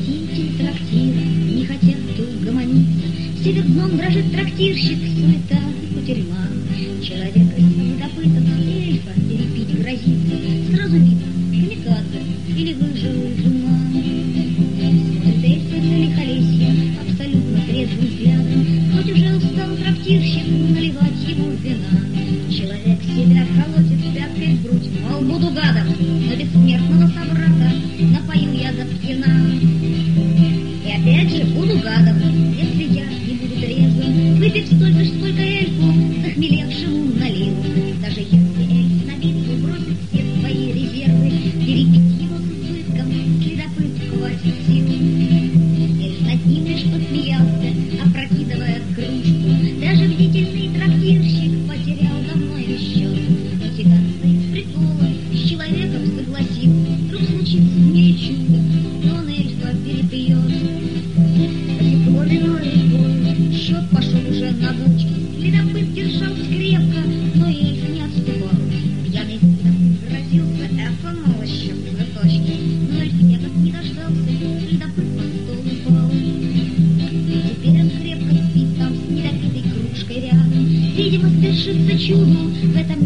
посетители трактира не хотят угомониться. Сидя дном дрожит трактирщик, суета и кутерьма. Человека следопытом эльфа перепить грозится. Сразу видно, камикадзе или выжил из ума. Смотрит эльф на лихолесье абсолютно трезвым взглядом. Хоть уже устал трактирщик наливать ему вина. Человек себя колотит пяткой в грудь, мол, буду гадом, но бессмертного собрата напою я до пьяна. И опять же буду гадом, если я не буду трезвым, выпить столько ж, сколько эльфу захмелевшему налил. Даже если эльф на битву бросит все свои резервы, перепить его с избытком следопыт хватит сил. Эльф над ним лишь посмеялся, опрокидывая кружку. Даже бдительный трактирщик потерял давно еще. Утекаться из прикола с человеком согласился. Вдруг случится в мире чудо, и он эльфа перепьет. Потекло вино рекой, счет пошел уже на бочке. Следопыт держался крепко, но эльф не отступал. Пьяный следопыт грозился, это мало еще в цветочке. Но эльф этот не дождался, следопыт на стол упал. И теперь он крепко спит там с недопитой кружкой рядом. Видимо, свершится чудо в этом